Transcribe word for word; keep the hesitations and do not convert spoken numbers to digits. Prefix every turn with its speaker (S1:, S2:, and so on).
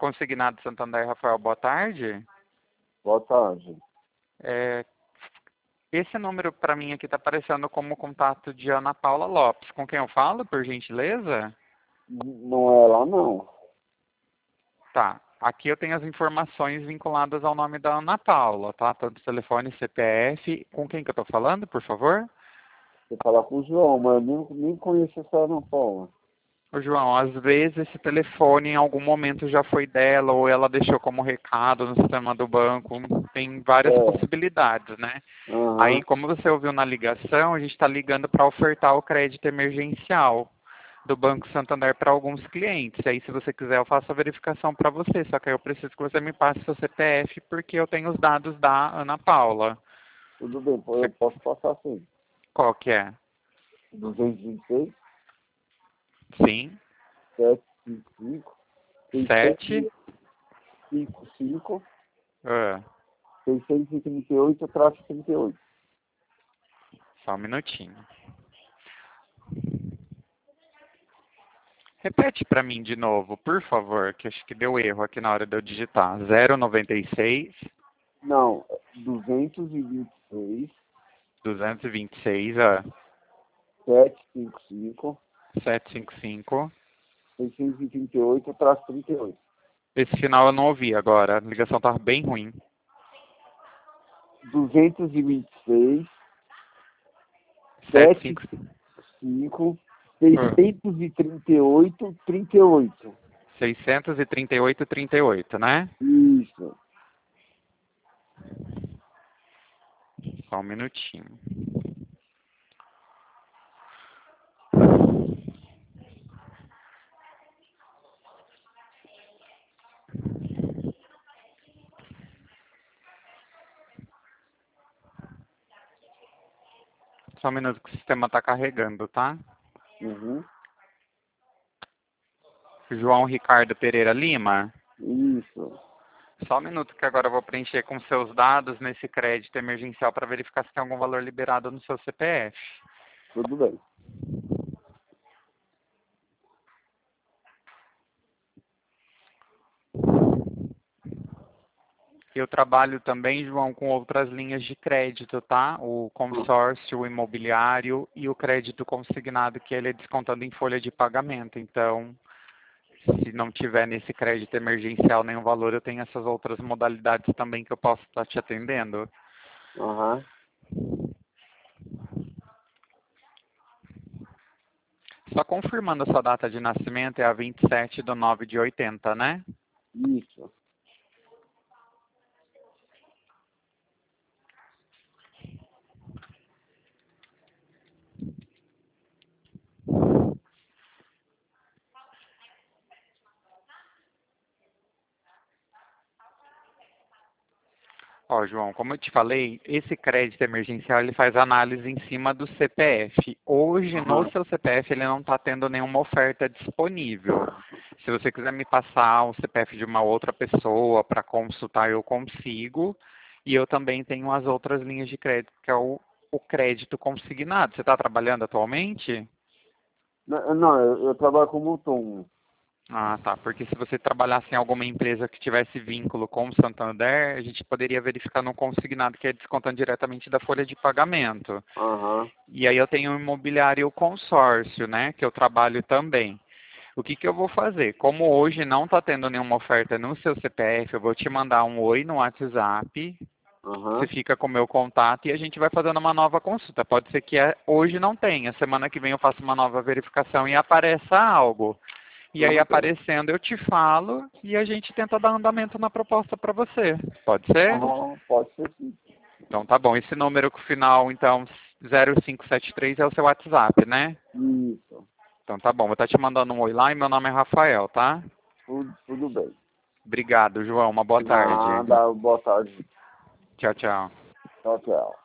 S1: Consignado Santander, Rafael, boa tarde.
S2: Boa tarde.
S1: É, esse número para mim aqui está aparecendo como contato de Ana Paula Lopes. Com quem eu falo, por gentileza?
S2: Não é lá, não.
S1: Tá. Aqui eu tenho as informações vinculadas ao nome da Ana Paula, tá? Tanto telefone, C P F. Com quem que eu estou falando, por favor?
S2: Você fala com o João, mas eu nem, nem conheço essa Ana Paula.
S1: Ô, João, às vezes esse telefone em algum momento já foi dela ou ela deixou como recado no sistema do banco. Tem várias
S2: É.
S1: possibilidades, né? Aí,
S2: Aham.
S1: como você ouviu na ligação, a gente está ligando para ofertar o crédito emergencial do Banco Santander para alguns clientes. Aí, se você quiser, eu faço a verificação para você. Só que aí eu preciso que você me passe seu C P F, porque eu tenho os dados da Ana Paula.
S2: Tudo bem, eu
S1: Você-
S2: posso passar sim.
S1: Qual que é?
S2: duzentos e vinte e seis,
S1: Sim.
S2: setecentos
S1: Sete.
S2: e cinquenta e cinco,
S1: Ah,
S2: seiscentos e trinta e oito, traço trinta e oito.
S1: só um minutinho. Repete para mim de novo, por favor, que acho que deu erro aqui na hora de eu digitar. zero noventa e seis,
S2: Não, duzentos e vinte e seis,
S1: duzentos e vinte e seis, ah,
S2: setecentos e cinquenta e cinco,
S1: setecentos e cinquenta e cinco.
S2: seiscentos e trinta e oito, traço trinta e oito.
S1: Esse final eu não ouvi agora, a ligação estava bem ruim.
S2: duzentos e vinte e seis,
S1: setecentos e
S2: setecentos e
S1: cinquenta
S2: cinco,
S1: Ah,
S2: seiscentos e trinta e oito, trinta e oito.
S1: seiscentos e trinta e oito, trinta e oito, né?
S2: Isso.
S1: Só um minutinho. Só um minuto que o sistema está carregando, tá?
S2: Uhum.
S1: João Ricardo Pereira Lima.
S2: Isso.
S1: Só um minuto que agora eu vou preencher com seus dados nesse crédito emergencial para verificar se tem algum valor liberado no seu C P F.
S2: Tudo bem.
S1: Eu trabalho também, João, com outras linhas de crédito, tá? O consórcio, o imobiliário e o crédito consignado, que ele é descontando em folha de pagamento. Então, se não tiver nesse crédito emergencial nenhum valor, eu tenho essas outras modalidades também que eu posso estar te atendendo.
S2: Aham.
S1: Só confirmando a sua data de nascimento, é a vinte e sete de nove de oitenta, né?
S2: Isso.
S1: Ó, João, como eu te falei, esse crédito emergencial ele faz análise em cima do C P F. Hoje, no
S2: Aham.
S1: seu C P F, ele não está tendo nenhuma oferta disponível. Se você quiser me passar o C P F de uma outra pessoa para consultar, eu consigo. E eu também tenho as outras linhas de crédito, que é o, o crédito consignado. Você está trabalhando atualmente?
S2: Não, não, eu, eu trabalho como autônomo.
S1: Ah, tá. Porque se você trabalhasse em alguma empresa que tivesse vínculo com o Santander, a gente poderia verificar no consignado, que é descontando diretamente da folha de pagamento.
S2: Aham.
S1: E aí eu tenho o imobiliário e o consórcio, né, que eu trabalho também. O que que eu vou fazer? Como hoje não está tendo nenhuma oferta no seu C P F, eu vou te mandar um oi no WhatsApp, você
S2: Aham.
S1: fica com o meu contato e a gente vai fazendo uma nova consulta. Pode ser que é- hoje não tenha, semana que vem eu faço uma nova verificação e apareça algo. E aí
S2: Tudo bem.
S1: aparecendo eu te falo e a gente tenta dar andamento na proposta para você. Pode ser?
S2: Aham. Pode ser sim.
S1: Então tá bom. Esse número com o final, então, zero cinco sete três é o seu WhatsApp, né?
S2: Isso.
S1: Então tá bom. Vou estar te mandando um oi lá e meu nome é Rafael, tá?
S2: Tudo, tudo bem.
S1: Obrigado, João. Uma boa tarde.
S2: Nada. Boa tarde.
S1: Tchau, tchau.
S2: Tchau, tchau.